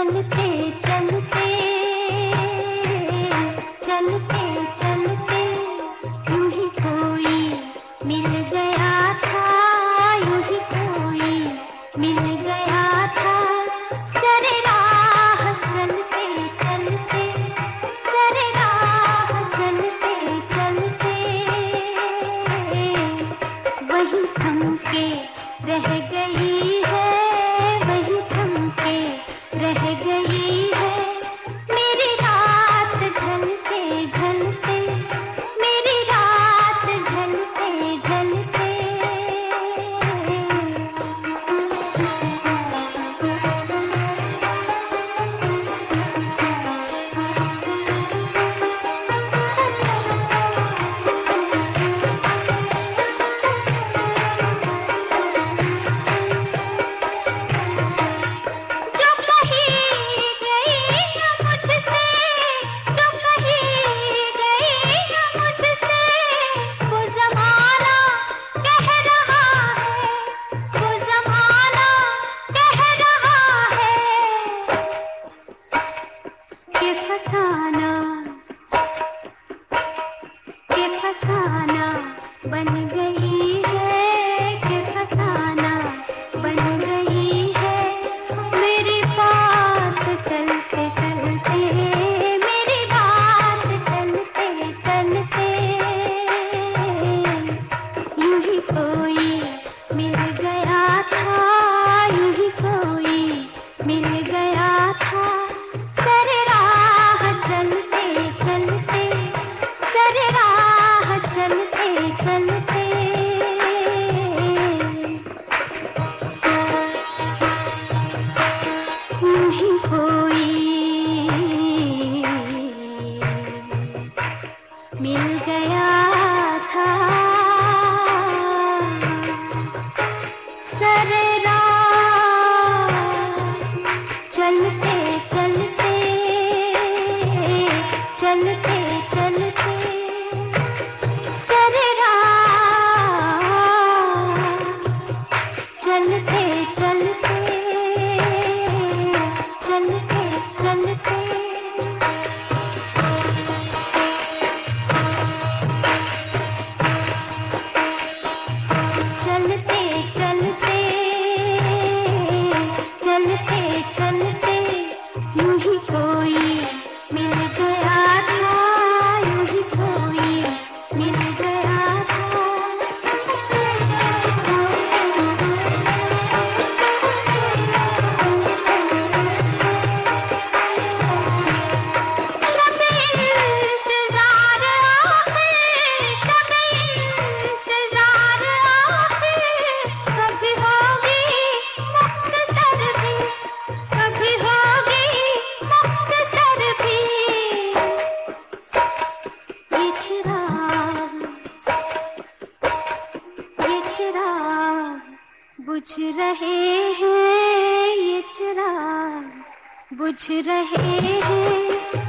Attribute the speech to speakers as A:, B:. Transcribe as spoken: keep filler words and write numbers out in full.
A: चलते चलते चलते चलते यूं ही कोई मिल गया था, यूं ही कोई मिल गया था। सरे राह चलते चलते, सरे राह चलते चलते वही थम के रह गई है, वही थम के रह गई है। मेरी रात ढलते ढलते, मेरी रात ढलते ढलते फसाना के फसाना बन गई है, के फसाना बन गई है। मेरी बात चलते चलते, मेरी बात चलते चलते यूं ही कोई मिल गया था, यूं ही कोई मिल गया था। सरे राह चलते चलते, सरे राह चलते चलते यूं ही कोई मिल गया था। सरे राह चलते चलते चलते चलते सरे राह चलते चलते चलते चलते चलते चलते चलते चलते यूं ही कोई मिल गया था, यूं ही कोई मिल गया था। शब इंतज़ार आखिर, शब इंतज़ार आखिर कभी होगी मुख्तसर भी, कभी होगी मुख्तसर भी। ये चिराग, ये चिराग बुझ रहे हैं, ये चिराग बुझ रहे हैं।